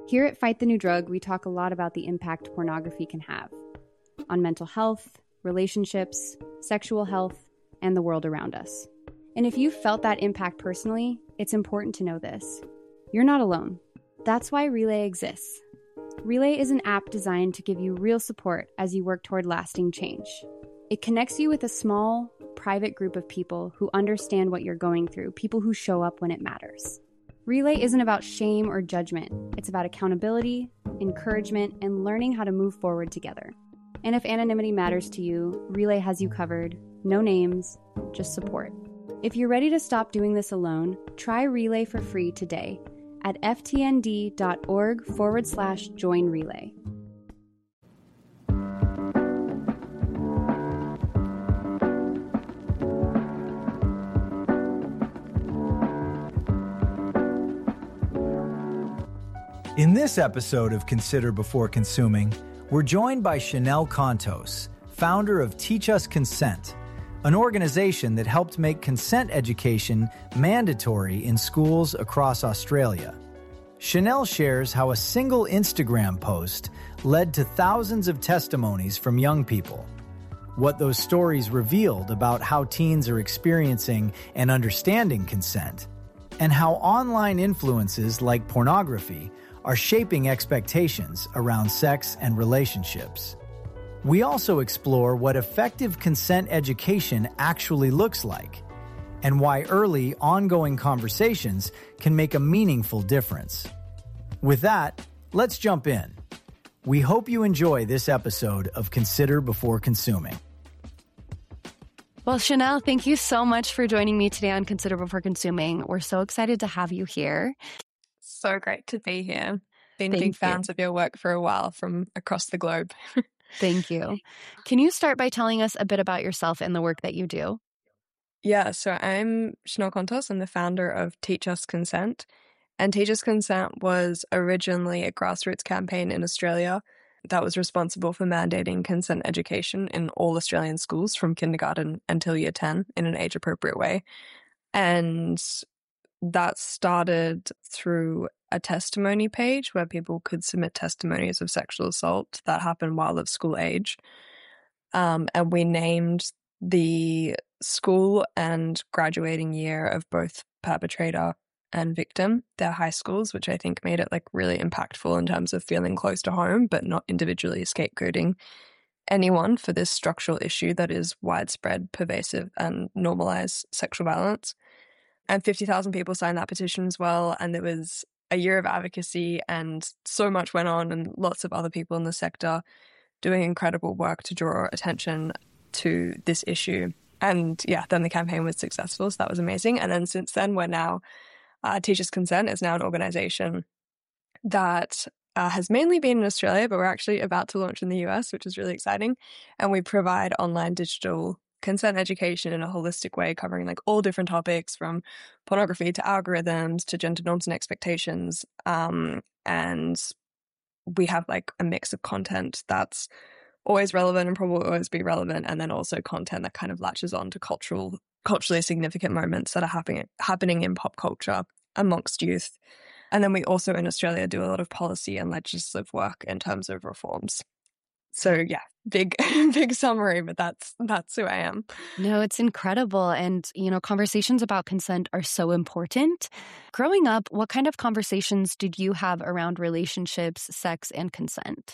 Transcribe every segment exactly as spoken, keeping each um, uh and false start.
Here at Fight the New Drug, we talk a lot about the impact pornography can have on mental health, relationships, sexual health, and the world around us. And if you've felt that impact personally, it's important to know this. You're not alone. That's why Relay exists. Relay is an app designed to give you real support as you work toward lasting change. It connects you with a small, private group of people who understand what you're going through, people who show up when it matters. Relay isn't about shame or judgment. It's about accountability, encouragement, and learning how to move forward together. And if anonymity matters to you, Relay has you covered. No names, just support. If you're ready to stop doing this alone, try Relay for free today at ftnd.org forward slash join Relay. In this episode of Consider Before Consuming, we're joined by Chanel Contos, founder of Teach Us Consent, an organization that helped make consent education mandatory in schools across Australia. Chanel shares how a single Instagram post led to thousands of testimonies from young people, what those stories revealed about how teens are experiencing and understanding consent, and how online influences like pornography are shaping expectations around sex and relationships. We also explore what effective consent education actually looks like, and why early, ongoing conversations can make a meaningful difference. With that, let's jump in. We hope you enjoy this episode of Consider Before Consuming. Well, Chanel, thank you so much for joining me today on Consider Before Consuming. We're so excited to have you here. So great to be here. Been Thank big you. fans of your work for a while from across the globe. Thank you. Can you start by telling us a bit about yourself and the work that you do? Yeah, so I'm Chanel Contos. I'm the founder of Teach Us Consent. And Teach Us Consent was originally a grassroots campaign in Australia that was responsible for mandating consent education in all Australian schools from kindergarten until year ten in an age-appropriate way. And that started through a testimony page where people could submit testimonies of sexual assault that happened while at school age. Um, and we named the school and graduating year of both perpetrator and victim, their high schools, which I think made it like really impactful in terms of feeling close to home, but not individually scapegoating anyone for this structural issue that is widespread, pervasive, and normalized sexual violence. And fifty thousand people signed that petition as well. And there was a year of advocacy and so much went on, and lots of other people in the sector doing incredible work to draw attention to this issue. And yeah, then the campaign was successful. So that was amazing. And then since then, we're now, uh, Teach Us Consent is now an organization that uh, has mainly been in Australia, but we're actually about to launch in the U S, which is really exciting. And we provide online digital consent education in a holistic way, covering like all different topics from pornography to algorithms to gender norms and expectations. Um, and we have like a mix of content that's always relevant and probably always be relevant, and then also content that kind of latches on to cultural, culturally significant moments that are happening happening in pop culture amongst youth. And then we also in Australia do a lot of policy and legislative work in terms of reforms. So yeah, big, big summary, but that's, that's who I am. No, it's incredible. And, you know, conversations about consent are so important. Growing up, what kind of conversations did you have around relationships, sex, and consent?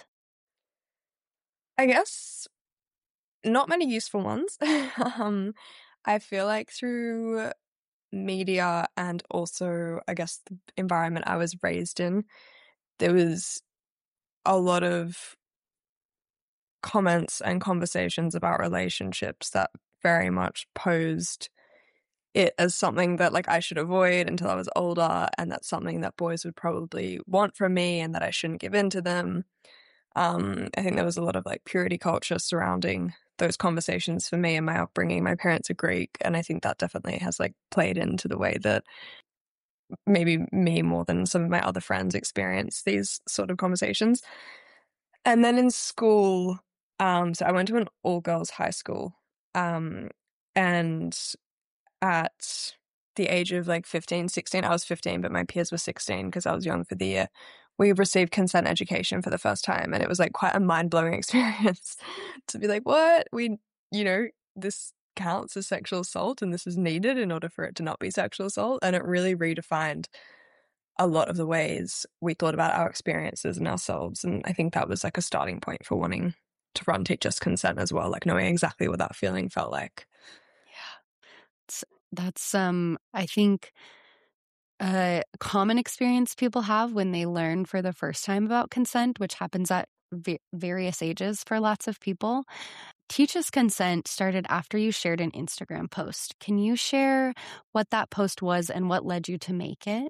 I guess not many useful ones. um, I feel like through media and also, I guess, the environment I was raised in, there was a lot of comments and conversations about relationships that very much posed it as something that like I should avoid until I was older, and that's something that boys would probably want from me and that I shouldn't give in to them. Um, I think there was a lot of like purity culture surrounding those conversations for me and my upbringing. My parents are Greek, and I think that definitely has like played into the way that maybe me more than some of my other friends experience these sort of conversations. And then in school, um, so I went to an all-girls high school, um, and at the age of like fifteen, sixteen, I was fifteen, but my peers were sixteen because I was young for the year, we received consent education for the first time. And it was like quite a mind-blowing experience to be like, what? We, you know, this counts as sexual assault and this is needed in order for it to not be sexual assault. And it really redefined a lot of the ways we thought about our experiences and ourselves. And I think that was like a starting point for wanting to run Teach Us Consent as well, like knowing exactly what that feeling felt like. Yeah. It's, that's, um, I think, a common experience people have when they learn for the first time about consent, which happens at v- various ages for lots of people. Teach Us Consent started after you shared an Instagram post. Can you share what that post was and what led you to make it?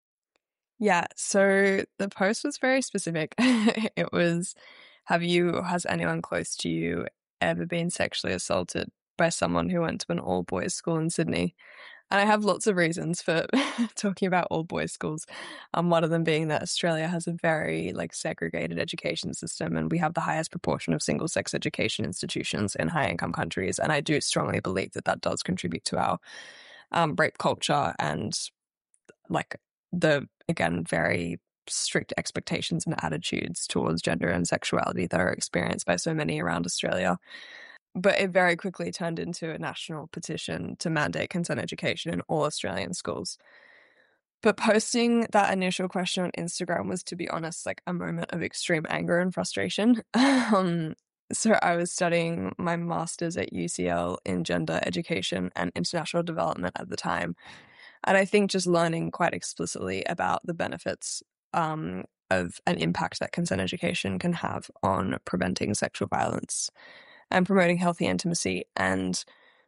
Yeah, so the post was very specific. It was, have you, has anyone close to you ever been sexually assaulted by someone who went to an all-boys school in Sydney? And I have lots of reasons for talking about all-boys schools. Um, one of them being that Australia has a very like segregated education system, and we have the highest proportion of single-sex education institutions in high-income countries. And I do strongly believe that that does contribute to our um, rape culture and like the, again, very strict expectations and attitudes towards gender and sexuality that are experienced by so many around Australia. But it very quickly turned into a national petition to mandate consent education in all Australian schools. But posting that initial question on Instagram was, to be honest, like a moment of extreme anger and frustration. um, so I was studying my master's at U C L in gender education and international development at the time. And I think just learning quite explicitly about the benefits um, of an impact that consent education can have on preventing sexual violence and promoting healthy intimacy. And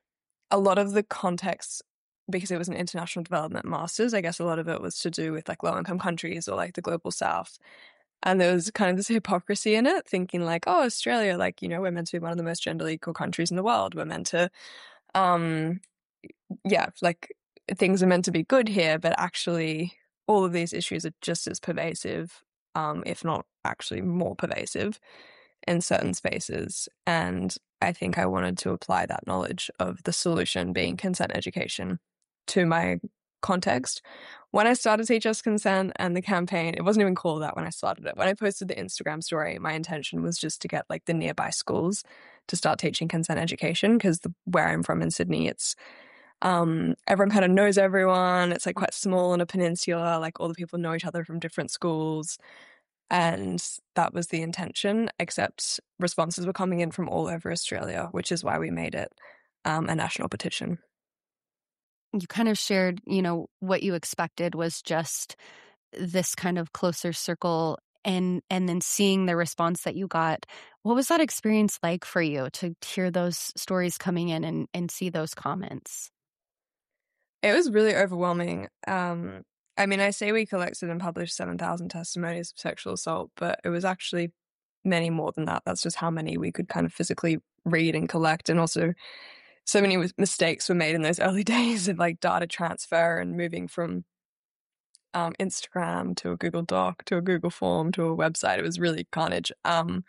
a lot of the context, because it was an international development master's, I guess a lot of it was to do with like low-income countries or like the global south. And there was kind of this hypocrisy in it, thinking like, oh, Australia, like, you know, we're meant to be one of the most gender equal countries in the world. We're meant to, um, yeah, like things are meant to be good here, but actually all of these issues are just as pervasive, um, if not actually more pervasive in certain spaces. And I think I wanted to apply that knowledge of the solution being consent education to my context. When I started Teach Us Consent and the campaign, it wasn't even called that when I started it. When I posted the Instagram story, my intention was just to get like the nearby schools to start teaching consent education, because where I'm from in Sydney, it's um everyone kind of knows everyone. It's like quite small on a peninsula, like all the people know each other from different schools. And that was the intention, except responses were coming in from all over Australia, which is why we made it um, a national petition. You kind of shared, you know, what you expected was just this kind of closer circle, and and then seeing the response that you got. What was that experience like for you to hear those stories coming in and, and see those comments? It was really overwhelming. Um, I mean, I say we collected and published seven thousand testimonies of sexual assault, but it was actually many more than that. That's just how many we could kind of physically read and collect. And also so many mistakes were made in those early days of like data transfer and moving from um, Instagram to a Google Doc to a Google form to a website. It was really carnage. Um,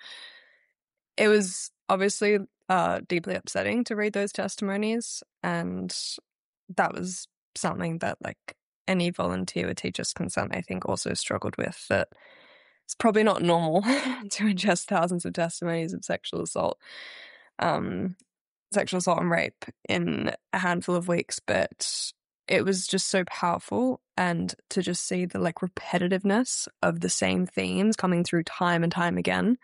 it was obviously uh, deeply upsetting to read those testimonies, and that was something that like any volunteer with Teach Us Consent, I think, also struggled with, that it's probably not normal to ingest thousands of testimonies of sexual assault, um, sexual assault and rape in a handful of weeks, but it was just so powerful. And to just see the like repetitiveness of the same themes coming through time and time again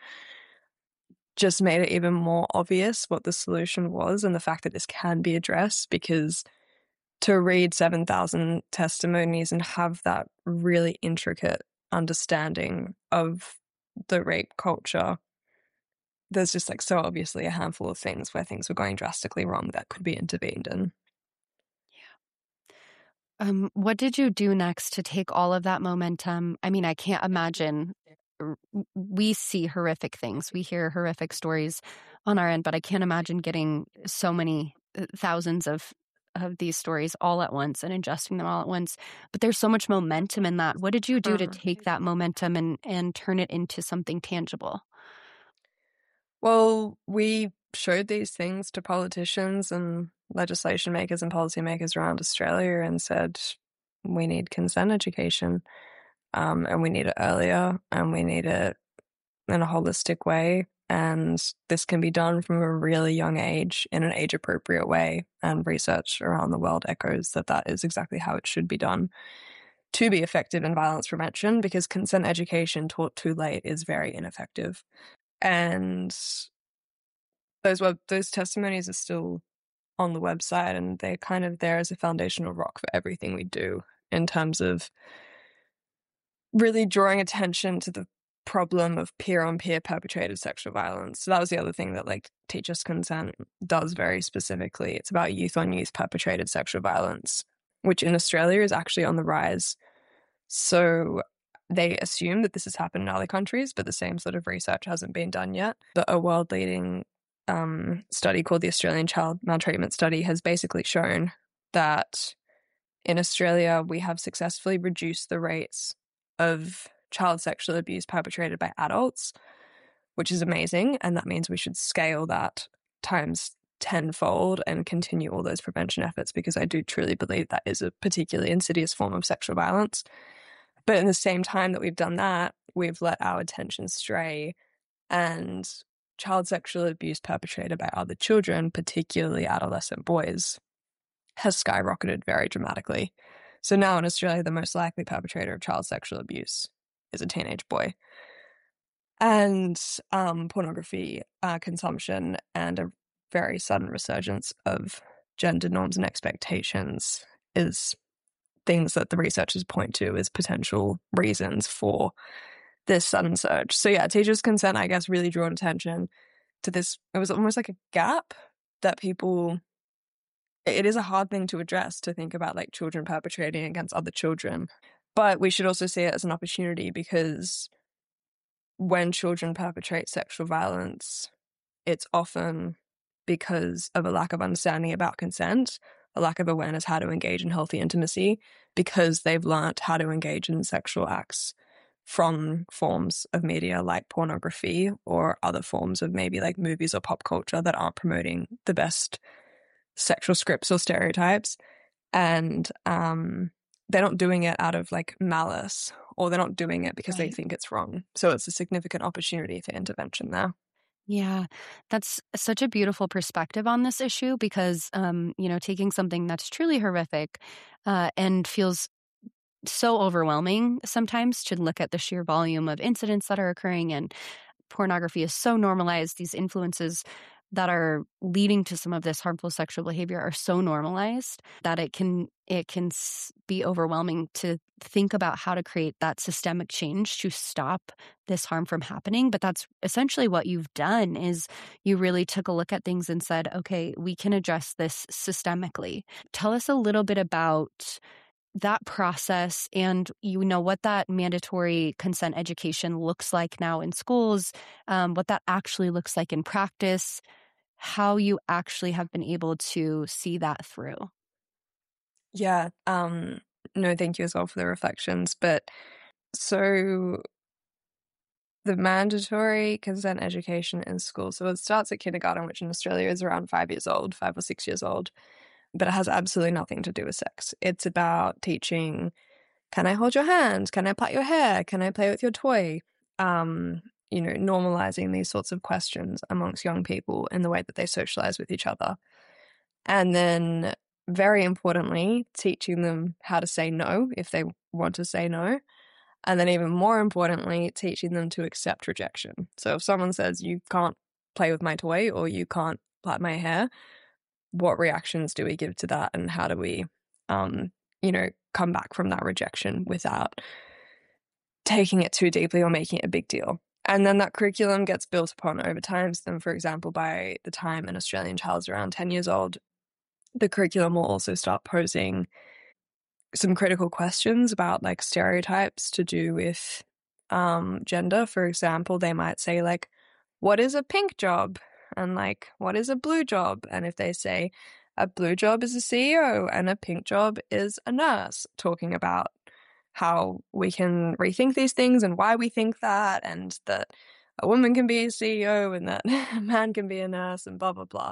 just made it even more obvious what the solution was and the fact that this can be addressed. Because to read seven thousand testimonies and have that really intricate understanding of the rape culture, there's just like so obviously a handful of things where things were going drastically wrong that could be intervened in. Yeah. Um, what did you do next to take all of that momentum? I mean, I can't imagine. We see horrific things. We hear horrific stories on our end, but I can't imagine getting so many thousands of of these stories all at once and ingesting them all at once. But there's so much momentum in that. What did you do to take that momentum and, and turn it into something tangible? Well, we showed these things to politicians and legislation makers and policymakers around Australia and said, we need consent education. um, and we need it earlier, and we need it in a holistic way. And this can be done from a really young age in an age-appropriate way. And research around the world echoes that that is exactly how it should be done to be effective in violence prevention, because consent education taught too late is very ineffective. And those web those testimonies are still on the website, and they're kind of there as a foundational rock for everything we do in terms of really drawing attention to the problem of peer-on-peer perpetrated sexual violence. So that was the other thing that like Teach Us Consent does very specifically. It's about youth-on-youth perpetrated sexual violence, which in Australia is actually on the rise. So they assume that this has happened in other countries, but the same sort of research hasn't been done yet. But a world-leading um, study called the Australian Child Maltreatment Study has basically shown that in Australia we have successfully reduced the rates of child sexual abuse perpetrated by adults, which is amazing. And that means we should scale that times tenfold and continue all those prevention efforts, because I do truly believe that is a particularly insidious form of sexual violence. But in the same time that we've done that, we've let our attention stray, and child sexual abuse perpetrated by other children, particularly adolescent boys, has skyrocketed very dramatically. So now in Australia, the most likely perpetrator of child sexual abuse is a teenage boy. And um, pornography uh, consumption and a very sudden resurgence of gender norms and expectations is things that the researchers point to as potential reasons for this sudden surge. So yeah, Teach Us Consent, I guess, really drew attention to this. It was almost like a gap that people... It is a hard thing to address, to think about like children perpetrating against other children. But we should also see it as an opportunity, because when children perpetrate sexual violence, it's often because of a lack of understanding about consent, a lack of awareness how to engage in healthy intimacy, because they've learnt how to engage in sexual acts from forms of media like pornography or other forms of maybe like movies or pop culture that aren't promoting the best sexual scripts or stereotypes. And um, they're not doing it out of like malice, or they're not doing it because right. they think it's wrong. So it's a significant opportunity for intervention there. Yeah, that's such a beautiful perspective on this issue, because, um, you know, taking something that's truly horrific uh, and feels so overwhelming sometimes to look at the sheer volume of incidents that are occurring, and pornography is so normalized. These influences that are leading to some of this harmful sexual behavior are so normalized that it can it can be overwhelming to think about how to create that systemic change to stop this harm from happening. But that's essentially what you've done, is you really took a look at things and said, okay, we can address this systemically. Tell us a little bit about that process, and you know what that mandatory consent education looks like now in schools, um, what that actually looks like in practice, how you actually have been able to see that through. Yeah, um, no, thank you as well for the reflections. But so the mandatory consent education in school, so it starts at kindergarten, which in Australia is around five years old, five or six years old. But it has absolutely nothing to do with sex. It's about teaching, can I hold your hand? Can I plait your hair? Can I play with your toy? Um, you know, normalizing these sorts of questions amongst young people in the way that they socialize with each other. And then, very importantly, teaching them how to say no if they want to say no. And then even more importantly, teaching them to accept rejection. So if someone says, you can't play with my toy or you can't plait my hair, what reactions do we give to that, and how do we, um, you know, come back from that rejection without taking it too deeply or making it a big deal? And then that curriculum gets built upon over time. So then, for example, by the time an Australian child is around ten years old, the curriculum will also start posing some critical questions about like stereotypes to do with um, gender. For example, they might say like, what is a pink job? And like, what is a blue job? And if they say a blue job is a C E O and a pink job is a nurse, talking about how we can rethink these things and why we think that, and that a woman can be a C E O and that a man can be a nurse, and blah, blah, blah.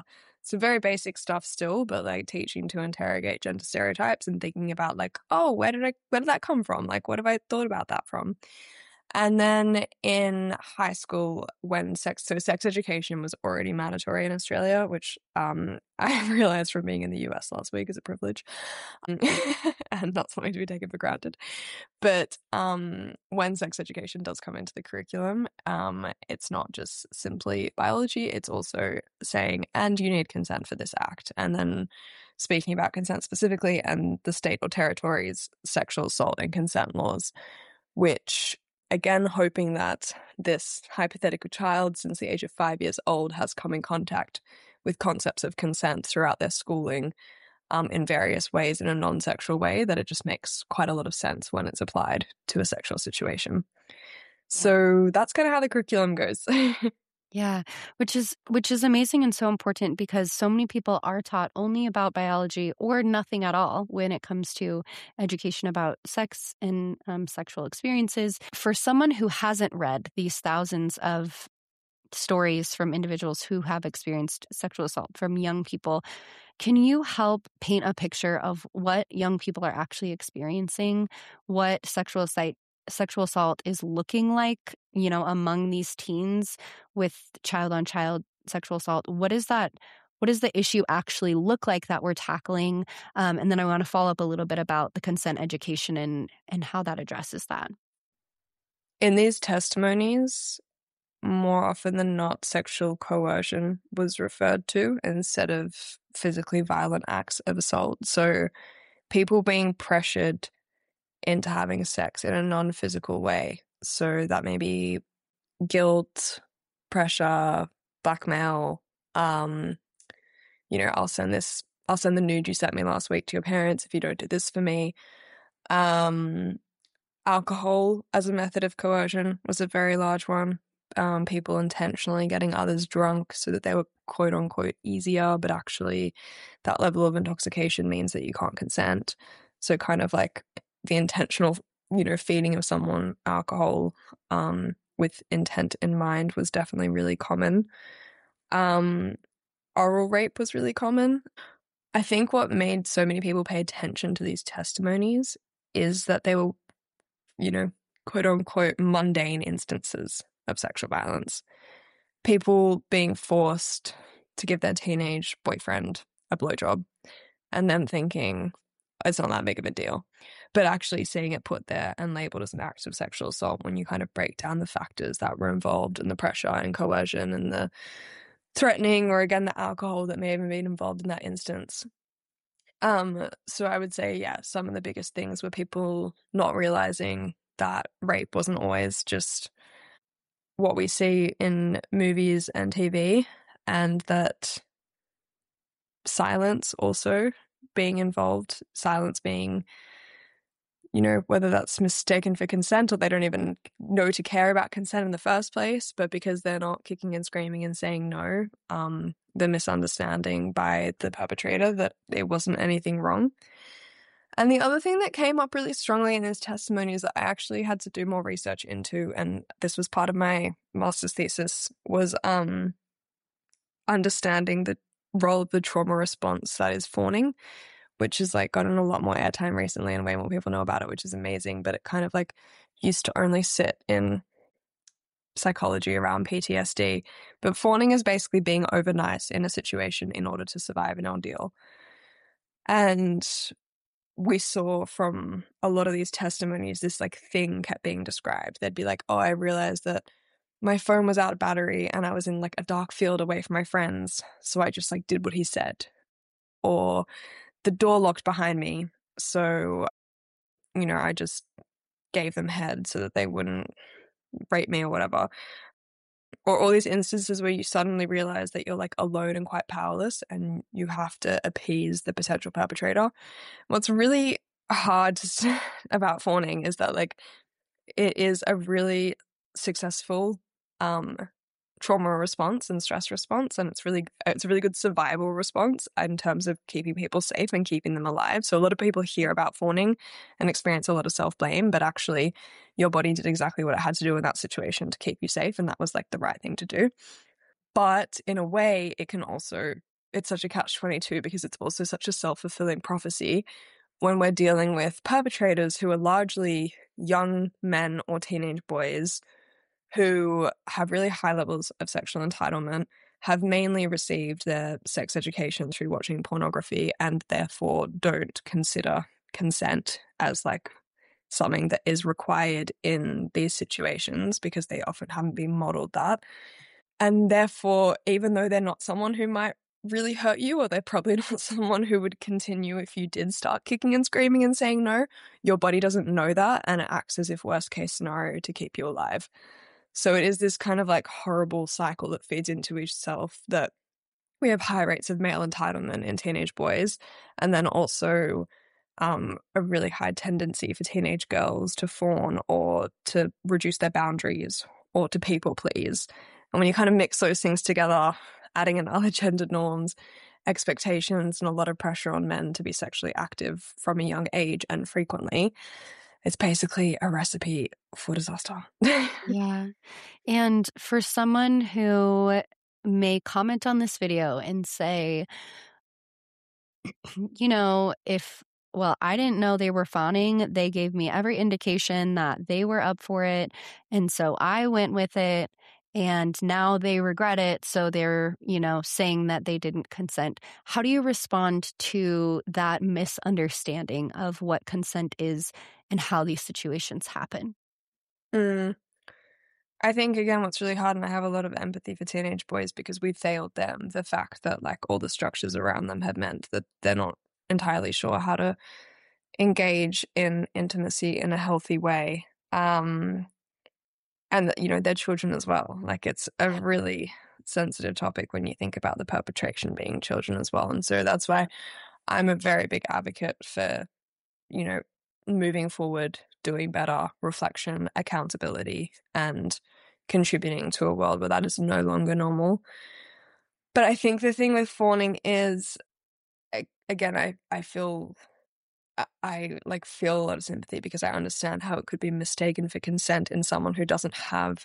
some very basic stuff still, but like teaching to interrogate gender stereotypes and thinking about like, oh, where did I, where did that come from? Like, what have I thought about that from? And then in high school, when sex, so sex education was already mandatory in Australia, which um, I realized from being in the U S last week is a privilege um, and not something to be taken for granted. But um, when sex education does come into the curriculum, um, it's not just simply biology, it's also saying, and you need consent for this act. And then speaking about consent specifically and the state or territory's sexual assault and consent laws, which again, hoping that this hypothetical child, since the age of five years old, has come in contact with concepts of consent throughout their schooling um, in various ways in a non-sexual way, that it just makes quite a lot of sense when it's applied to a sexual situation. So that's kind of how the curriculum goes. Yeah, which is which is amazing and so important, because so many people are taught only about biology or nothing at all when it comes to education about sex and um, sexual experiences. For someone who hasn't read these thousands of stories from individuals who have experienced sexual assault from young people, can you help paint a picture of what young people are actually experiencing, what sexual assault sexual assault is looking like, you know, among these teens with child on child sexual assault? What is that? What does the issue actually look like that we're tackling? Um, and then I want to follow up a little bit about the consent education and, and how that addresses that. In these testimonies, more often than not, sexual coercion was referred to instead of physically violent acts of assault. So people being pressured into having sex in a non-physical way. So that may be guilt, pressure, blackmail, um, you know, I'll send this, I'll send the nude you sent me last week to your parents if you don't do this for me. Um, alcohol as a method of coercion was a very large one. Um, people intentionally getting others drunk so that they were quote unquote easier, but actually that level of intoxication means that you can't consent. So kind of like the intentional, you know, feeding of someone alcohol um, with intent in mind was definitely really common. Um, oral rape was really common. I think what made so many people pay attention to these testimonies is that they were, you know, quote unquote mundane instances of sexual violence. People being forced to give their teenage boyfriend a blowjob and then thinking it's not that big of a deal, but actually seeing it put there and labeled as an act of sexual assault when you kind of break down the factors that were involved and the pressure and coercion and the threatening, or again, the alcohol that may have been involved in that instance. Um, so I would say, yeah, some of the biggest things were people not realizing that rape wasn't always just what we see in movies and T V, and that silence also being involved, silence being, you know, whether that's mistaken for consent or they don't even know to care about consent in the first place, but because they're not kicking and screaming and saying no, um, the misunderstanding by the perpetrator that there wasn't anything wrong. And the other thing that came up really strongly in his testimony is that I actually had to do more research into, and this was part of my master's thesis, was um, understanding the role of the trauma response that is fawning, which has like gotten a lot more airtime recently and way more people know about it, which is amazing. But it kind of like used to only sit in psychology around P T S D. But fawning is basically being over nice in a situation in order to survive an ordeal. And we saw from a lot of these testimonies, this like thing kept being described. They'd be like, oh, I realized that my phone was out of battery and I was in like a dark field away from my friends. So I just like did what he said. Or the door locked behind me. So, you know, I just gave them head so that they wouldn't rape me or whatever. Or all these instances where you suddenly realize that you're like alone and quite powerless and you have to appease the potential perpetrator. What's really hard to, about fawning is that like it is a really successful um, trauma response and stress response, and it's really it's a really good survival response in terms of keeping people safe and keeping them alive. So a lot of people hear about fawning and experience a lot of self-blame, but actually your body did exactly what it had to do in that situation to keep you safe, and that was like the right thing to do. But in a way, it can also it's such a catch twenty-two because it's also such a self-fulfilling prophecy when we're dealing with perpetrators who are largely young men or teenage boys who have really high levels of sexual entitlement, have mainly received their sex education through watching pornography, and therefore don't consider consent as like something that is required in these situations because they often haven't been modeled that. And therefore, even though they're not someone who might really hurt you, or they're probably not someone who would continue if you did start kicking and screaming and saying no, your body doesn't know that, and it acts as if worst case scenario to keep you alive. So it is this kind of like horrible cycle that feeds into itself, that we have high rates of male entitlement in teenage boys, and then also um, a really high tendency for teenage girls to fawn or to reduce their boundaries or to people please. And when you kind of mix those things together, adding in other gender norms, expectations, and a lot of pressure on men to be sexually active from a young age and frequently, it's basically a recipe for disaster. Yeah. And for someone who may comment on this video and say, you know, if, well, I didn't know they were fawning. They gave me every indication that they were up for it. And so I went with it. And now they regret it. So they're, you know, saying that they didn't consent. How do you respond to that misunderstanding of what consent is and how these situations happen? Mm. I think, again, what's really hard, and I have a lot of empathy for teenage boys because we failed them, the fact that like all the structures around them have meant that they're not entirely sure how to engage in intimacy in a healthy way. Um, and that, you know, they're children as well. Like, it's a really sensitive topic when you think about the perpetration being children as well. And so that's why I'm a very big advocate for, you know, moving forward, doing better, reflection, accountability, and contributing to a world where that is no longer normal. But I think the thing with fawning is, again, I, I feel... I like feel a lot of sympathy because I understand how it could be mistaken for consent in someone who doesn't have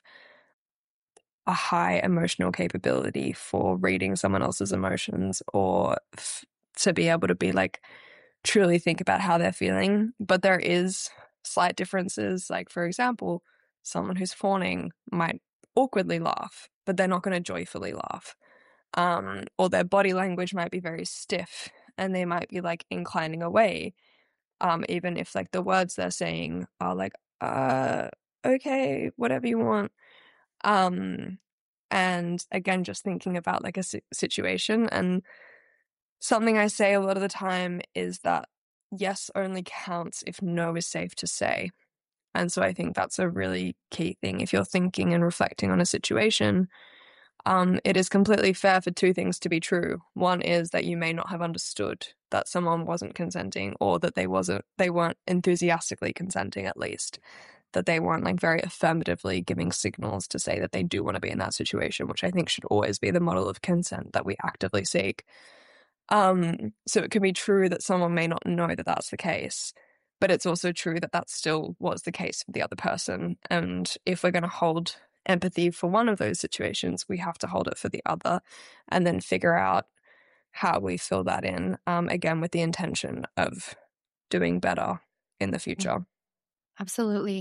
a high emotional capability for reading someone else's emotions, or f- to be able to be like truly think about how they're feeling. But there is slight differences. Like, for example, someone who's fawning might awkwardly laugh, but they're not going to joyfully laugh. Um, or their body language might be very stiff and they might be like inclining away. Um, even if like the words they're saying are like, uh, okay, whatever you want. Um, and again, just thinking about like a si- situation, and something I say a lot of the time is that yes only counts if no is safe to say. And so I think that's a really key thing. If you're thinking and reflecting on a situation, Um, it is completely fair for two things to be true. One is that you may not have understood that someone wasn't consenting, or that they wasn't, they weren't enthusiastically consenting, at least. That they weren't like very affirmatively giving signals to say that they do want to be in that situation, which I think should always be the model of consent that we actively seek. Um, so it can be true that someone may not know that that's the case, but it's also true that that still was the case for the other person. And if we're going to hold empathy for one of those situations, we have to hold it for the other, and then figure out how we fill that in, um, again, with the intention of doing better in the future. Absolutely.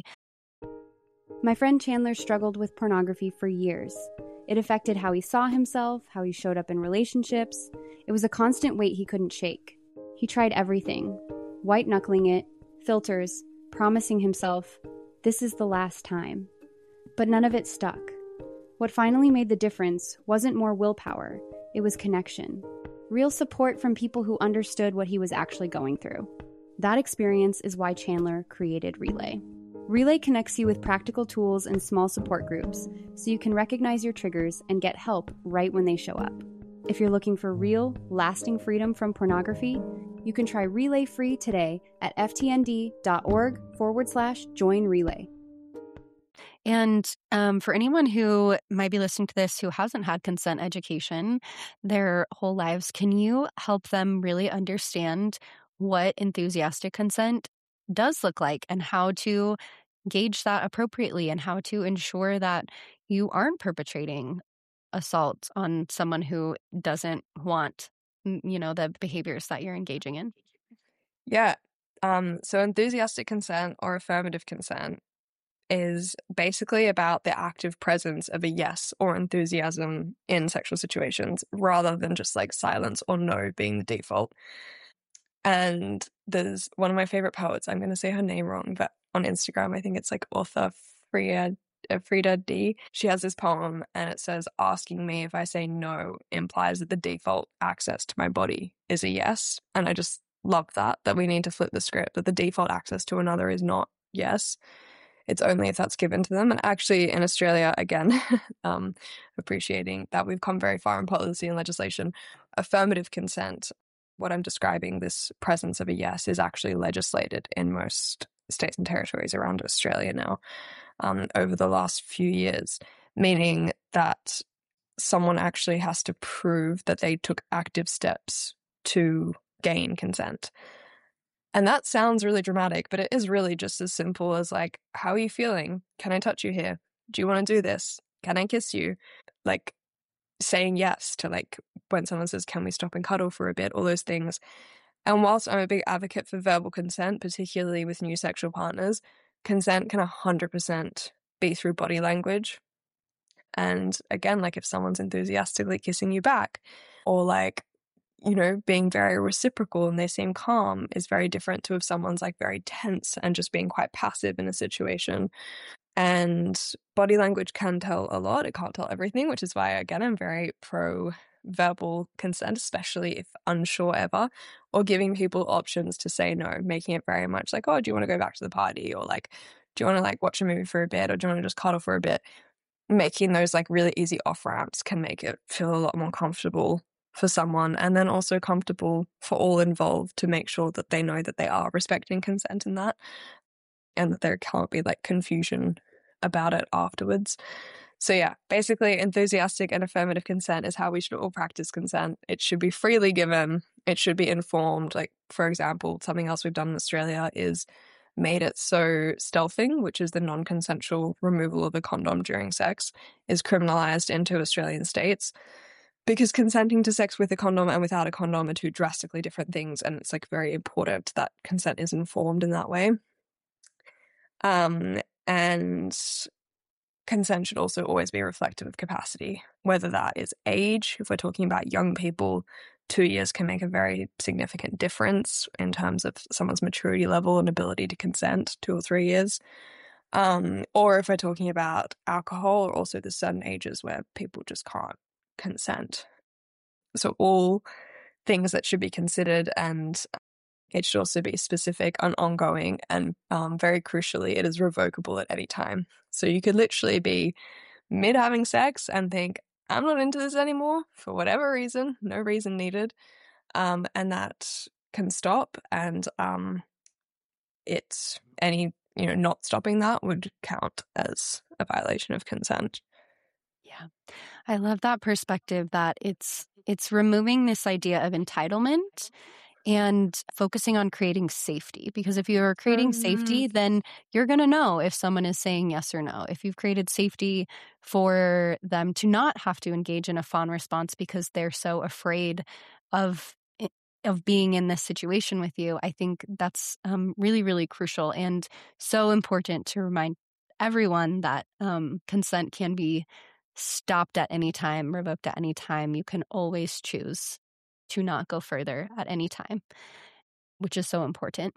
My friend Chandler struggled with pornography for years. It affected how he saw himself, how he showed up in relationships. It was a constant weight he couldn't shake. He tried everything, white-knuckling it, filters, promising himself, this is the last time. But none of it stuck. What finally made the difference wasn't more willpower, it was connection. Real support from people who understood what he was actually going through. That experience is why Chandler created Relay. Relay connects you with practical tools and small support groups, so you can recognize your triggers and get help right when they show up. If you're looking for real, lasting freedom from pornography, you can try Relay free today at ftnd.org forward slash join Relay. And um, for anyone who might be listening to this who hasn't had consent education their whole lives, can you help them really understand what enthusiastic consent does look like and how to gauge that appropriately and how to ensure that you aren't perpetrating assault on someone who doesn't want you know, the behaviors that you're engaging in? Yeah. Um, so enthusiastic consent or affirmative consent is basically about the active presence of a yes or enthusiasm in sexual situations rather than just like silence or no being the default. And there's one of my favorite poets, I'm going to say her name wrong, but on Instagram, I think it's like author Frida, uh, Frida D. She has this poem and it says, asking me if I say no implies that the default access to my body is a yes. And I just love that, that we need to flip the script, that the default access to another is not yes. It's only if that's given to them. And actually in Australia, again, um, appreciating that we've come very far in policy and legislation, affirmative consent, what I'm describing, this presence of a yes, is actually legislated in most states and territories around Australia now um, over the last few years, meaning that someone actually has to prove that they took active steps to gain consent. And that sounds really dramatic, but it is really just as simple as like, how are you feeling? Can I touch you here? Do you want to do this? Can I kiss you? Like saying yes to like when someone says, can we stop and cuddle for a bit? All those things. And whilst I'm a big advocate for verbal consent, particularly with new sexual partners, consent can one hundred percent be through body language. And again, like if someone's enthusiastically kissing you back or like, you know, being very reciprocal and they seem calm is very different to if someone's like very tense and just being quite passive in a situation. And body language can tell a lot. It can't tell everything, which is why, again, I'm very pro verbal consent, especially if unsure ever, or giving people options to say no, making it very much like, oh, do you want to go back to the party? Or like, do you want to like watch a movie for a bit? Or do you want to just cuddle for a bit? Making those like really easy off ramps can make it feel a lot more comfortable for someone, and then also comfortable for all involved to make sure that they know that they are respecting consent in that and that there can't be like confusion about it afterwards. So yeah, basically enthusiastic and affirmative consent is how we should all practice consent. It should be freely given. It should be informed. Like, for example, something else we've done in Australia is made it so stealthing, which is the non-consensual removal of a condom during sex, is criminalized into Australian states. Because consenting to sex with a condom and without a condom are two drastically different things, and it's like very important that consent is informed in that way. Um, and consent should also always be reflective of capacity, whether that is age. If we're talking about young people, two years can make a very significant difference in terms of someone's maturity level and ability to consent, two or three years. Um, or if we're talking about alcohol, or also there's certain ages where people just can't consent. So all things that should be considered, and it should also be specific and ongoing, and um, very crucially, it is revocable at any time. So you could literally be mid having sex and think, I'm not into this anymore for whatever reason, no reason needed, um, and that can stop, and um, it's any, you know, not stopping that would count as a violation of consent. Yeah. I love that perspective that it's it's removing this idea of entitlement and focusing on creating safety. Because if you're creating mm-hmm. safety, then you're going to know if someone is saying yes or no. If you've created safety for them to not have to engage in a fawn response because they're so afraid of of being in this situation with you, I think that's um, really, really crucial and so important to remind everyone that um, consent can be stopped at any time, revoked at any time. You can always choose to not go further at any time, which is so important.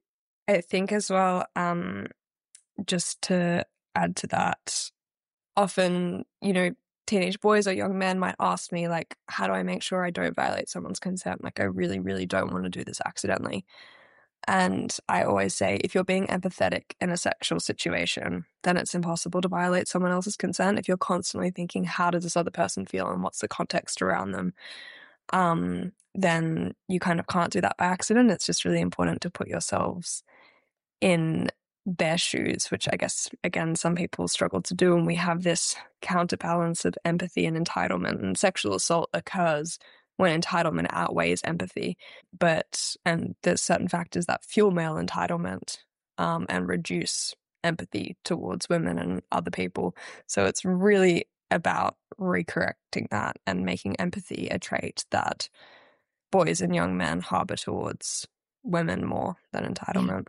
I think as well, um, just to add to that, often, you know, teenage boys or young men might ask me, like, how do I make sure I don't violate someone's consent? Like, I really, really don't want to do this accidentally. And I always say, if you're being empathetic in a sexual situation, then it's impossible to violate someone else's consent. If you're constantly thinking, how does this other person feel and what's the context around them, um, then you kind of can't do that by accident. It's just really important to put yourselves in their shoes, which I guess, again, some people struggle to do. And we have this counterbalance of empathy and entitlement, and sexual assault occurs when entitlement outweighs empathy. But, and there's certain factors that fuel male entitlement um, and reduce empathy towards women and other people. So it's really about recorrecting that and making empathy a trait that boys and young men harbor towards women more than entitlement.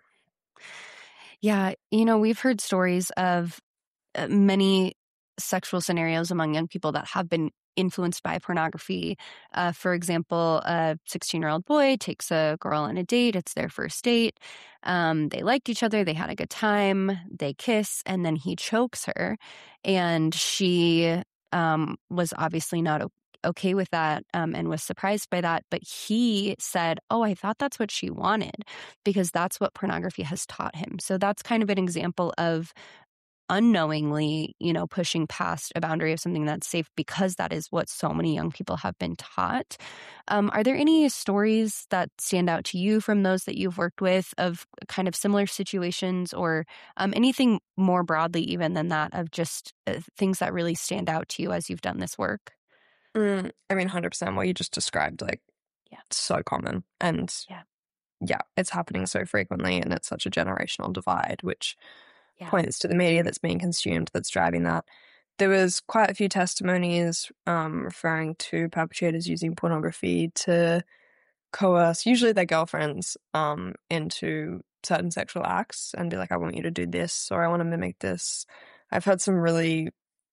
Yeah, you know, we've heard stories of uh, many sexual scenarios among young people that have been influenced by pornography. Uh, for example, a sixteen-year-old boy takes a girl on a date. It's their first date. Um, they liked each other. They had a good time. They kiss, and then he chokes her. And she um, was obviously not okay. okay with that um, and was surprised by that. But he said, oh, I thought that's what she wanted, because that's what pornography has taught him. So that's kind of an example of unknowingly, you know, pushing past a boundary of something that's safe, because that is what so many young people have been taught. Um, are there any stories that stand out to you from those that you've worked with of kind of similar situations, or um, anything more broadly even than that, of just uh, things that really stand out to you as you've done this work? Mm, I mean, one hundred percent what you just described, like, yeah, so common. And yeah, yeah, it's happening so frequently, and it's such a generational divide, which yeah. points to the media that's being consumed that's driving that. There was quite a few testimonies um, referring to perpetrators using pornography to coerce, usually their girlfriends, um, into certain sexual acts and be like, I want you to do this, or I want to mimic this. I've heard some really,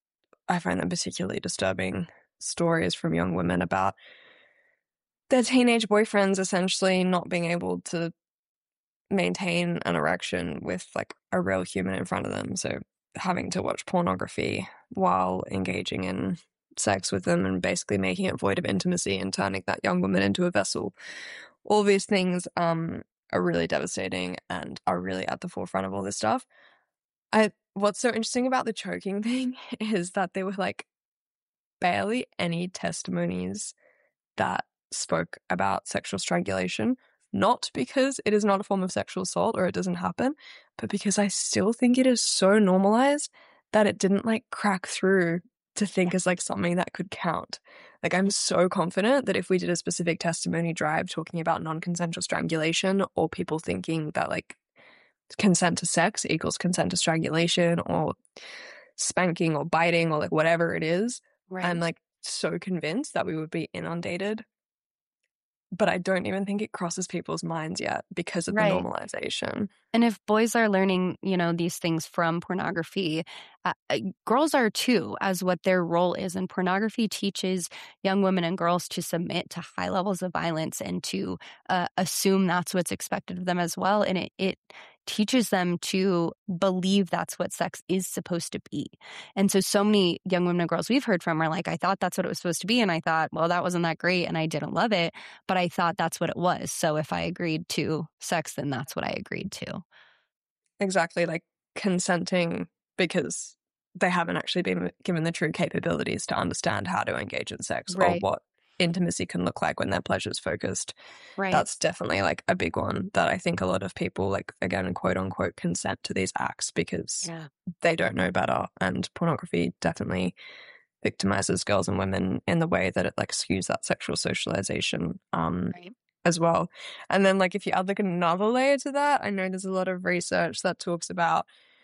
I find them particularly disturbing stories from young women about their teenage boyfriends essentially not being able to maintain an erection with like a real human in front of them. So having to watch pornography while engaging in sex with them and basically making it void of intimacy and turning that young woman into a vessel. All these things um, are really devastating and are really at the forefront of all this stuff. I what's so interesting about the choking thing is that there were like barely any testimonies that spoke about sexual strangulation, not because it is not a form of sexual assault or it doesn't happen, but because I still think it is so normalized that it didn't like crack through to think as like something that could count. Like, I'm so confident that if we did a specific testimony drive talking about non-consensual strangulation, or people thinking that like consent to sex equals consent to strangulation or spanking or biting or like whatever it is, Right. I'm like so convinced that we would be inundated. But I don't even think it crosses people's minds yet because of Right. the normalization. And if boys are learning, you know, these things from pornography, uh, uh, girls are too, as what their role is. And pornography teaches young women and girls to submit to high levels of violence and to uh, assume that's what's expected of them as well. And it, it teaches them to believe that's what sex is supposed to be. And so, so many young women and girls we've heard from are like, I thought that's what it was supposed to be. And I thought, well, that wasn't that great. And I didn't love it, but I thought that's what it was. So if I agreed to sex, then that's what I agreed to. Exactly, like consenting because they haven't actually been given the true capabilities to understand how to engage in sex, Right. or what intimacy can look like when their pleasure's focused. Right. That's definitely like a big one that I think a lot of people, like, again, quote unquote, consent to these acts because yeah. they don't know better. And pornography definitely victimizes girls and women in the way that it like skews that sexual socialization um, Right. as well. And then like if you add like another layer to that, I know there's a lot of research that talks about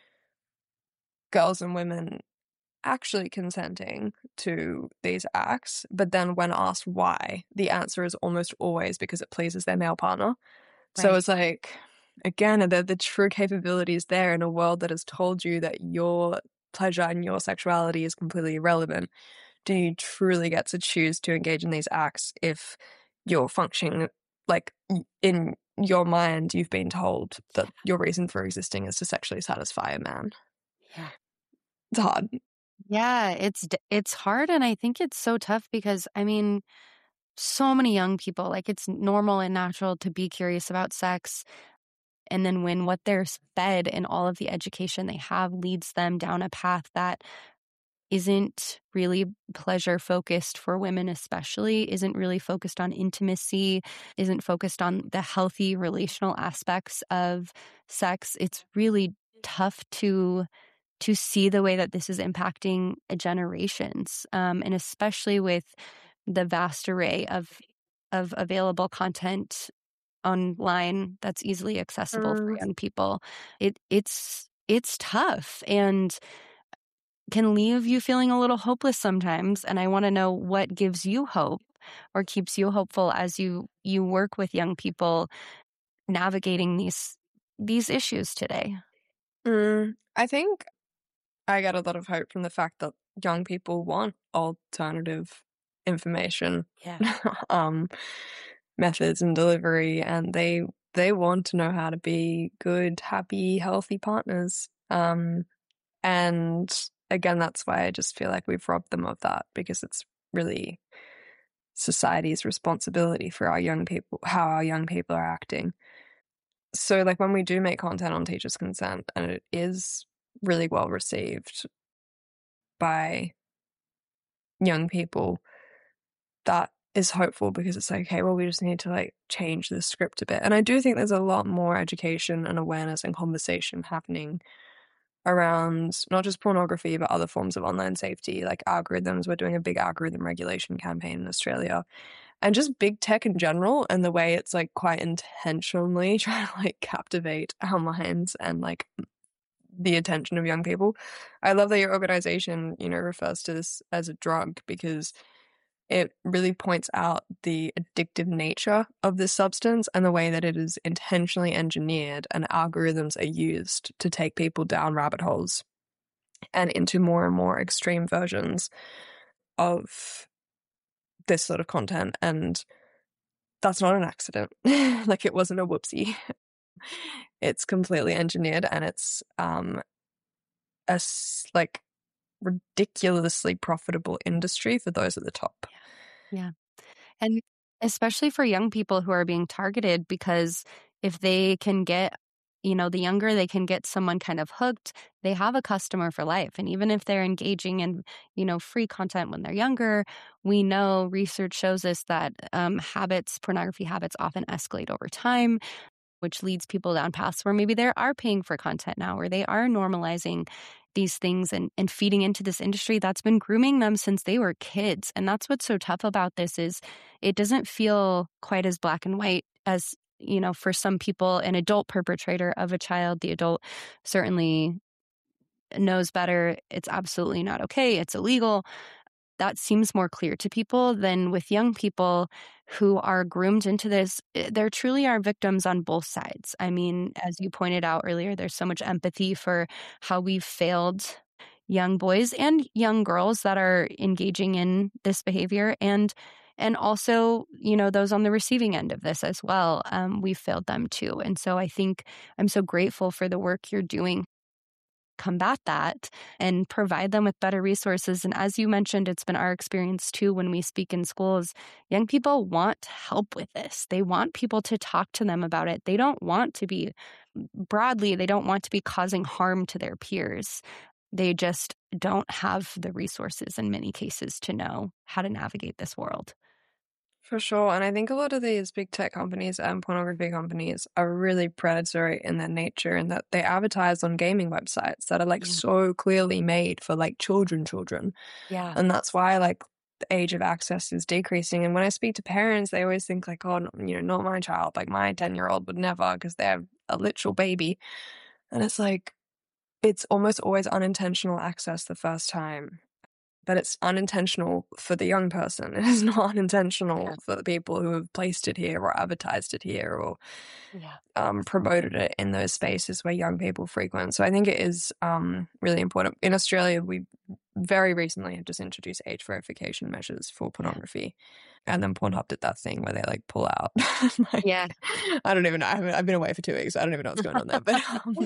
girls and women actually consenting to these acts, but then when asked why, the answer is almost always because it pleases their male partner. Right. So it's like, again, the, the true capabilities there in a world that has told you that your pleasure and your sexuality is completely irrelevant. Do you truly get to choose to engage in these acts if you're functioning like in your mind you've been told that your reason for existing is to sexually satisfy a man? Yeah. It's hard. Yeah, it's it's hard, and I think it's so tough because, I mean, so many young people, like, it's normal and natural to be curious about sex, and then when what they're fed and all of the education they have leads them down a path that isn't really pleasure focused for women especially, isn't really focused on intimacy, isn't focused on the healthy relational aspects of sex, it's really tough to to see the way that this is impacting generations, um, and especially with the vast array of of available content online that's easily accessible Mm. for young people. It it's it's tough and can leave you feeling a little hopeless sometimes. And I want to know what gives you hope or keeps you hopeful as you you work with young people navigating these these issues today? Mm, I think I get a lot of hope from the fact that young people want alternative information, Yeah. um, methods and delivery, and they they want to know how to be good, happy, healthy partners. Um, and again, that's why I just feel like we've robbed them of that, because it's really society's responsibility for our young people, how our young people are acting. So, like, when we do make content on teachers' consent, and it is really well received by young people, that is hopeful, because it's like, okay, well, we just need to like change the script a bit. And I do think there's a lot more education and awareness and conversation happening around not just pornography, but other forms of online safety, like algorithms. We're doing a big algorithm regulation campaign in Australia, and just big tech in general, and the way it's like quite intentionally trying to like captivate our minds and like the attention of young people. I love that your organization, you know, refers to this as a drug, because it really points out the addictive nature of this substance and the way that it is intentionally engineered and algorithms are used to take people down rabbit holes and into more and more extreme versions of this sort of content. And that's not an accident. Like, it wasn't a whoopsie. It's completely engineered, and it's um a like ridiculously profitable industry for those at the top. Yeah. And especially for young people who are being targeted, because if they can get, you know, the younger they can get someone kind of hooked, they have a customer for life. And even if they're engaging in, you know, free content when they're younger, we know research shows us that um, habits, pornography habits often escalate over time, which leads people down paths where maybe they are paying for content now, or they are normalizing these things and, and feeding into this industry that's been grooming them since they were kids. And that's what's so tough about this, is it doesn't feel quite as black and white as, you know, for some people, an adult perpetrator of a child. The adult certainly knows better. It's absolutely not okay. It's illegal. That seems more clear to people than with young people who are groomed into this. There truly are victims on both sides. I mean, as you pointed out earlier, there's so much empathy for how we've failed young boys and young girls that are engaging in this behavior, and and also, you know, those on the receiving end of this as well. Um, we've failed them too. And so I think I'm so grateful for the work you're doing combat that and provide them with better resources. And as you mentioned, it's been our experience too when we speak in schools. Young people want help with this. They want people to talk to them about it. They don't want to be, broadly, they don't want to be causing harm to their peers. They just don't have the resources in many cases to know how to navigate this world. For sure. And I think a lot of these big tech companies and pornography companies are really predatory in their nature, in that they advertise on gaming websites that are like Yeah. so clearly made for like children, children. Yeah. And that's why like the age of access is decreasing. And when I speak to parents, they always think like, oh, you know, not my child, like my ten year old would never, because they're a literal baby. And it's like, it's almost always unintentional access the first time. But it's unintentional for the young person. It is not unintentional Yeah. for the people who have placed it here or advertised it here or Yeah. um, promoted it in those spaces where young people frequent. So I think it is um, really important. In Australia, we very recently have just introduced age verification measures for pornography. And then Pornhub did that thing where they like pull out. Like, Yeah. I don't even know. I haven't, I've been away for two weeks. So I don't even know what's going on there. But um,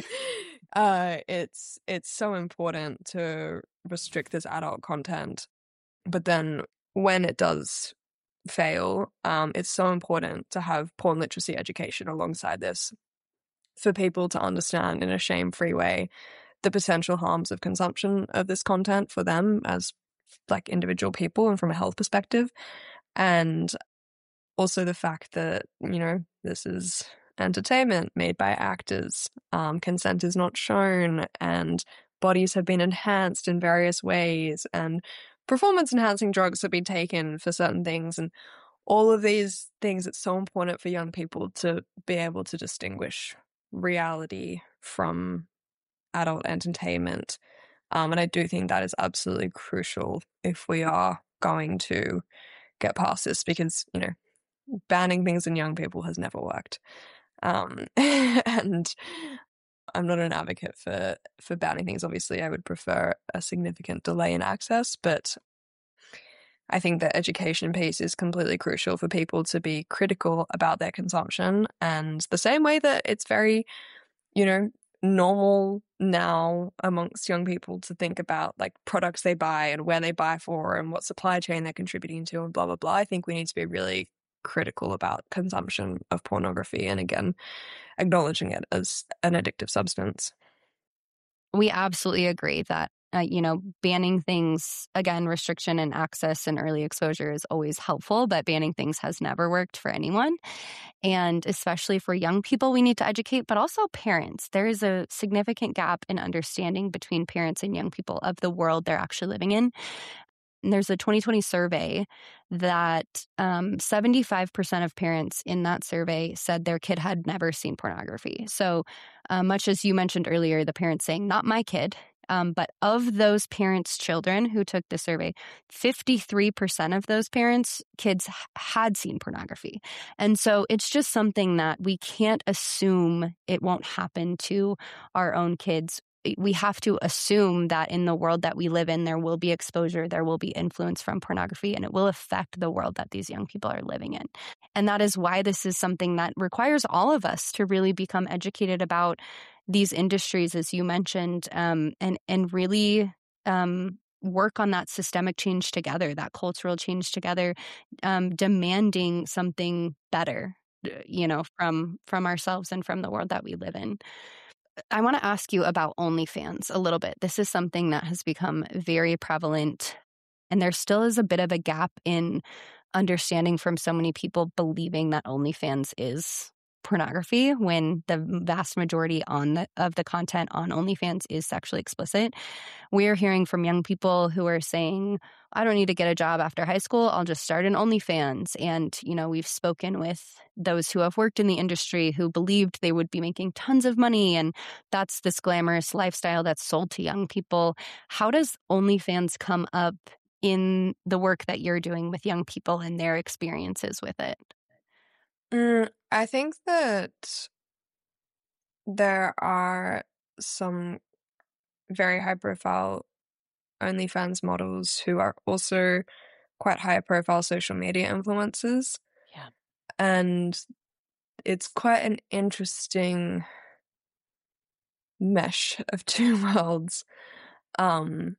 uh, it's it's so important to restrict this adult content. But then when it does fail, um, it's so important to have porn literacy education alongside this for people to understand in a shame-free way the potential harms of consumption of this content for them as like individual people and from a health perspective. And also the fact that, you know, this is entertainment made by actors. Um, consent is not shown, and bodies have been enhanced in various ways, and performance enhancing drugs have been taken for certain things. And all of these things, it's so important for young people to be able to distinguish reality from adult entertainment. Um, and I do think that is absolutely crucial if we are going to get past this because, you know, banning things in young people has never worked. Um, and I'm not an advocate for, for banning things. Obviously, I would prefer a significant delay in access, but I think the education piece is completely crucial for people to be critical about their consumption. And the same way that it's very, you know, normal now amongst young people to think about like products they buy and where they buy for and what supply chain they're contributing to and blah, blah, blah. I think we need to be really critical about consumption of pornography and, again, acknowledging it as an addictive substance. We absolutely agree that, uh, you know, banning things, again, restriction and access and early exposure is always helpful, but banning things has never worked for anyone. And especially for young people, we need to educate, but also parents. There is a significant gap in understanding between parents and young people of the world they're actually living in. And there's a twenty twenty survey that um, seventy-five percent of parents in that survey said their kid had never seen pornography. So uh, much as you mentioned earlier, the parents saying, not my kid. Um, but of those parents' children who took the survey, fifty-three percent of those parents' kids h- had seen pornography. And so it's just something that we can't assume it won't happen to our own kids. We have to assume that in the world that we live in, there will be exposure, there will be influence from pornography, and it will affect the world that these young people are living in. And that is why this is something that requires all of us to really become educated about these industries, as you mentioned, um, and, and really um, work on that systemic change together, that cultural change together, um, demanding something better, you know, from from ourselves and from the world that we live in. I want to ask you about OnlyFans a little bit. This is something that has become very prevalent, and there still is a bit of a gap in understanding from so many people believing that OnlyFans is pornography when the vast majority on the, of the content on OnlyFans is sexually explicit. We're hearing from young people who are saying, I don't need to get a job after high school. I'll just start an OnlyFans. And, you know, we've spoken with those who have worked in the industry who believed they would be making tons of money. And that's this glamorous lifestyle that's sold to young people. How does OnlyFans come up in the work that you're doing with young people and their experiences with it? Mm, I think that there are some very high-profile OnlyFans models who are also quite high-profile social media influencers. Yeah. And it's quite an interesting mesh of two worlds, um,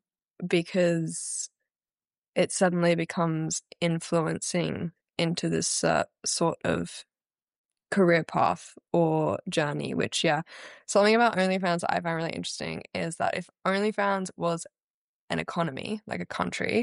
because it suddenly becomes influencing into this uh, sort of career path or journey, which, yeah, something about OnlyFans I find really interesting is that if OnlyFans was an economy, like a country,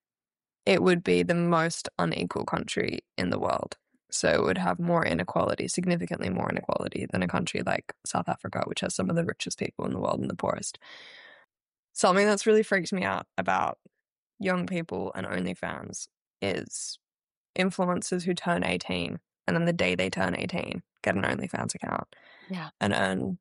it would be the most unequal country in the world. So it would have more inequality, significantly more inequality than a country like South Africa, which has some of the richest people in the world and the poorest. Something that's really freaks me out about young people and OnlyFans is influencers who turn eighteen and then the day they turn eighteen get an OnlyFans account, yeah, and earn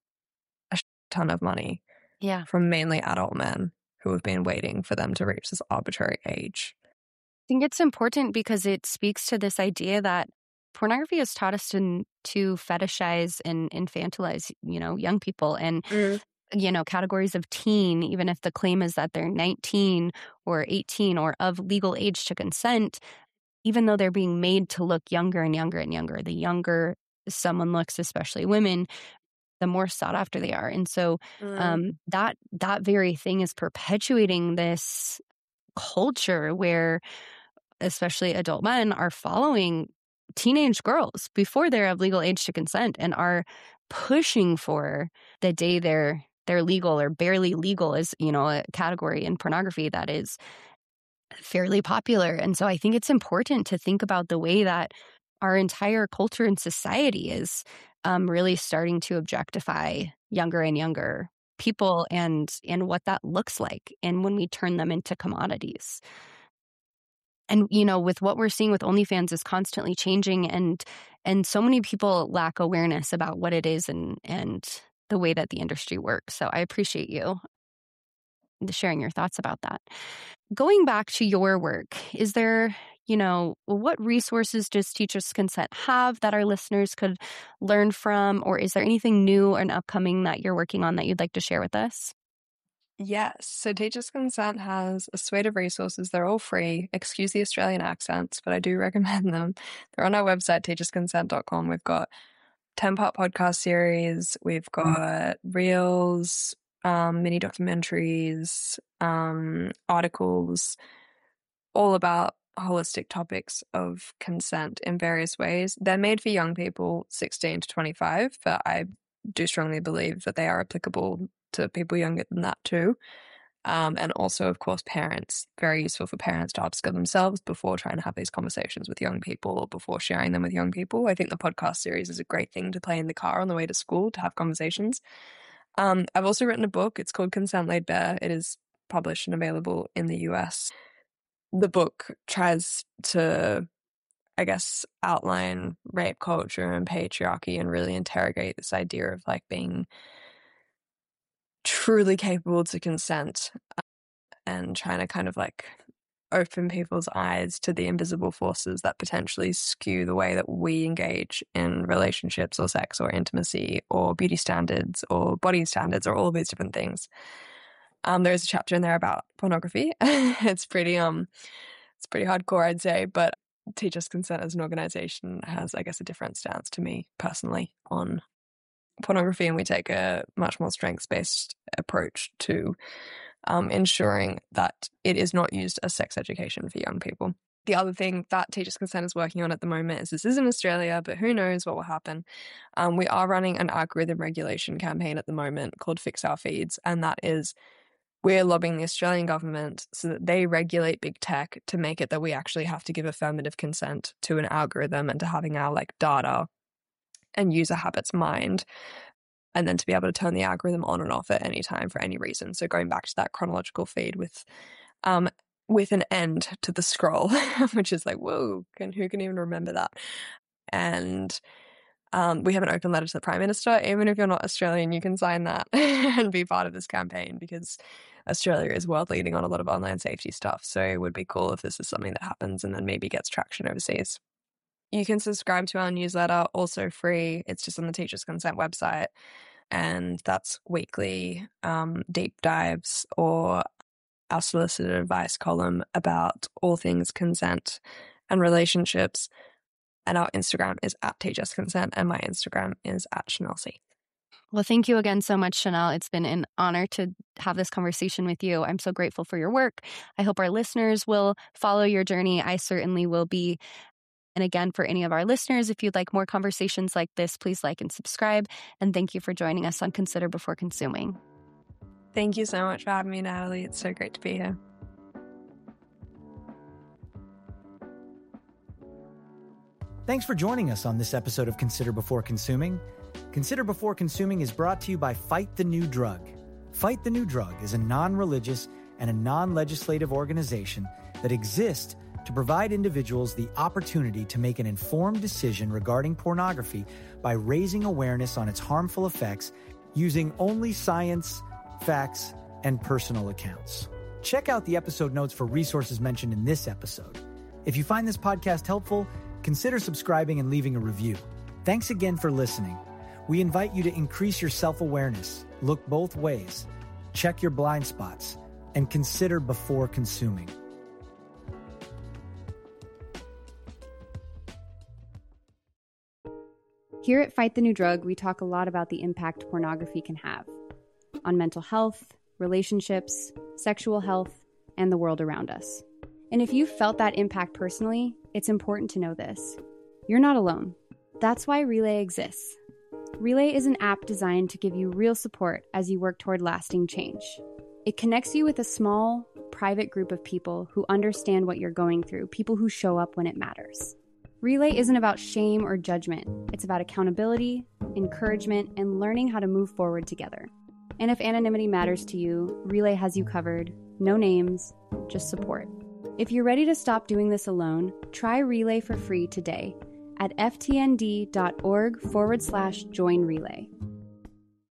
a ton of money, yeah, from mainly adult men who have been waiting for them to reach this arbitrary age. I think it's important because it speaks to this idea that pornography has taught us to, to fetishize and infantilize, you know, young people. And mm. you know, categories of teen, even if the claim is that they're nineteen or eighteen or of legal age to consent, even though they're being made to look younger and younger and younger, the younger someone looks, especially women, the more sought after they are. And so Mm. um, that that very thing is perpetuating this culture where especially adult men are following teenage girls before they're of legal age to consent and are pushing for the day they're they're legal or barely legal is, you know, a category in pornography that is fairly popular. And so I think it's important to think about the way that our entire culture and society is um, really starting to objectify younger and younger people and and what that looks like and when we turn them into commodities. And, you know, with what we're seeing with OnlyFans is constantly changing, and and so many people lack awareness about what it is and and the way that the industry works. So I appreciate you sharing your thoughts about that. Going back to your work, is there, you know, what resources does Teachers Consent have that our listeners could learn from? Or is there anything new and upcoming that you're working on that you'd like to share with us? Yes. So Teachers Consent has a suite of resources. They're all free. Excuse the Australian accents, but I do recommend them. They're on our website, teachers consent dot com. We've got ten-part podcast series. We've got reels, um, mini documentaries, um, articles, all about holistic topics of consent in various ways. They're made for young people, sixteen to twenty-five, but I do strongly believe that they are applicable to people younger than that too. Um, and also, of course, parents. Very useful for parents to upskill themselves before trying to have these conversations with young people or before sharing them with young people. I think the podcast series is a great thing to play in the car on the way to school to have conversations. Um, I've also written a book. It's called Consent Laid Bare. It is published and available in the U S. The book tries to, I guess, outline rape culture and patriarchy and really interrogate this idea of like being truly capable to consent and trying to kind of like open people's eyes to the invisible forces that potentially skew the way that we engage in relationships or sex or intimacy or beauty standards or body standards or all of these different things. Um, there's a chapter in there about pornography. It's pretty um, it's pretty hardcore, I'd say, but Teachers Consent as an organization has, I guess, a different stance to me personally on pornography, and we take a much more strengths-based approach to um, ensuring that it is not used as sex education for young people. The other thing that Teachers Consent is working on at the moment is this is in Australia, but who knows what will happen. Um, we are running an algorithm regulation campaign at the moment called Fix Our Feeds, and that is we're lobbying the Australian government so that they regulate big tech to make it that we actually have to give affirmative consent to an algorithm and to having our like data and user habits mined, and then to be able to turn the algorithm on and off at any time for any reason. So going back to that chronological feed with um with an end to the scroll, which is like, whoa, can who can even remember that? And um, we have an open letter to the Prime Minister. Even if you're not Australian, you can sign that and be part of this campaign, because Australia is world leading on a lot of online safety stuff. So it would be cool if this is something that happens and then maybe gets traction overseas. You can subscribe to our newsletter, also free. It's just on the Teachers Consent website. And that's weekly um, deep dives or our solicited advice column about all things consent and relationships. And our Instagram is at Teachers Consent, and my Instagram is at Chanel C. Well, thank you again so much, Chanel. It's been an honor to have this conversation with you. I'm so grateful for your work. I hope our listeners will follow your journey. I certainly will be. And again, for any of our listeners, if you'd like more conversations like this, please like and subscribe. And thank you for joining us on Consider Before Consuming. Thank you so much for having me, Natalie. It's so great to be here. Thanks for joining us on this episode of Consider Before Consuming. Consider Before Consuming is brought to you by Fight the New Drug. Fight the New Drug is a non-religious and a non-legislative organization that exists to provide individuals the opportunity to make an informed decision regarding pornography by raising awareness on its harmful effects using only science, facts, and personal accounts. Check out the episode notes for resources mentioned in this episode. If you find this podcast helpful, consider subscribing and leaving a review. Thanks again for listening. We invite you to increase your self-awareness, look both ways, check your blind spots, and consider before consuming. Here at Fight the New Drug, we talk a lot about the impact pornography can have on mental health, relationships, sexual health, and the world around us. And if you've felt that impact personally, it's important to know this. You're not alone. That's why Relay exists. Relay is an app designed to give you real support as you work toward lasting change. It connects you with a small, private group of people who understand what you're going through, people who show up when it matters. Relay isn't about shame or judgment. It's about accountability, encouragement, and learning how to move forward together. And if anonymity matters to you, Relay has you covered. No names, just support. If you're ready to stop doing this alone, try Relay for free today at ftnd.org forward slash join Relay.